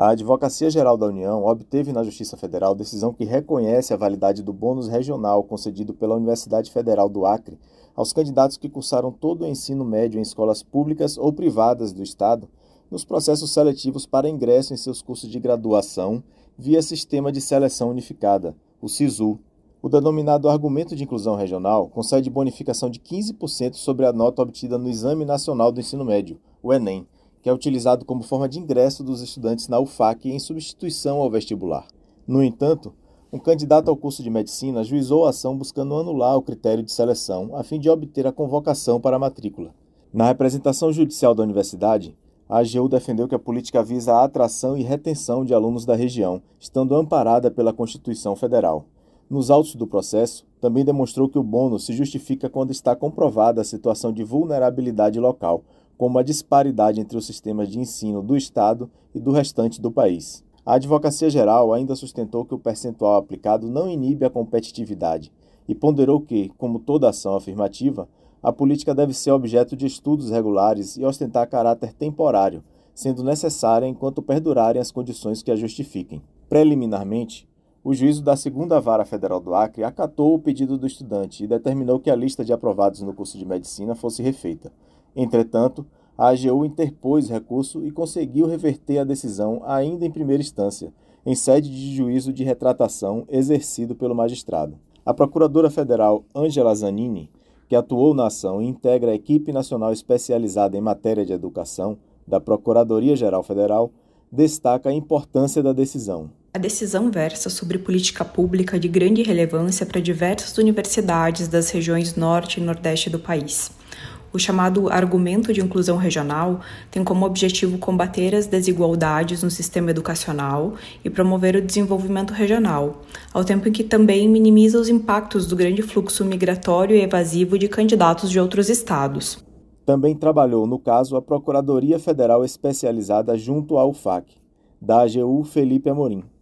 A Advocacia Geral da União obteve na Justiça Federal decisão que reconhece a validade do bônus regional concedido pela Universidade Federal do Acre aos candidatos que cursaram todo o ensino médio em escolas públicas ou privadas do Estado nos processos seletivos para ingresso em seus cursos de graduação via Sistema de Seleção Unificada, o SISU. O denominado Argumento de Inclusão Regional concede bonificação de 15% sobre a nota obtida no Exame Nacional do Ensino Médio, o Enem, que é utilizado como forma de ingresso dos estudantes na UFAC em substituição ao vestibular. No entanto, um candidato ao curso de medicina ajuizou a ação buscando anular o critério de seleção a fim de obter a convocação para a matrícula. Na representação judicial da universidade, a AGU defendeu que a política visa a atração e retenção de alunos da região, estando amparada pela Constituição Federal. Nos autos do processo, também demonstrou que o bônus se justifica quando está comprovada a situação de vulnerabilidade local, como a disparidade entre os sistemas de ensino do Estado e do restante do país. A Advocacia Geral ainda sustentou que o percentual aplicado não inibe a competitividade e ponderou que, como toda ação afirmativa, a política deve ser objeto de estudos regulares e ostentar caráter temporário, sendo necessária enquanto perdurarem as condições que a justifiquem. Preliminarmente, o juízo da 2ª Vara Federal do Acre acatou o pedido do estudante e determinou que a lista de aprovados no curso de medicina fosse refeita. Entretanto, a AGU interpôs recurso e conseguiu reverter a decisão ainda em primeira instância, em sede de juízo de retratação exercido pelo magistrado. A procuradora federal Ângela Zanini, que atuou na ação e integra a equipe nacional especializada em matéria de educação da Procuradoria-Geral Federal, destaca a importância da decisão. A decisão versa sobre política pública de grande relevância para diversas universidades das regiões norte e nordeste do país. O chamado Argumento de Inclusão Regional tem como objetivo combater as desigualdades no sistema educacional e promover o desenvolvimento regional, ao tempo em que também minimiza os impactos do grande fluxo migratório e evasivo de candidatos de outros estados. Também trabalhou, no caso, a Procuradoria Federal Especializada junto à UFAC, da AGU Felipe Amorim.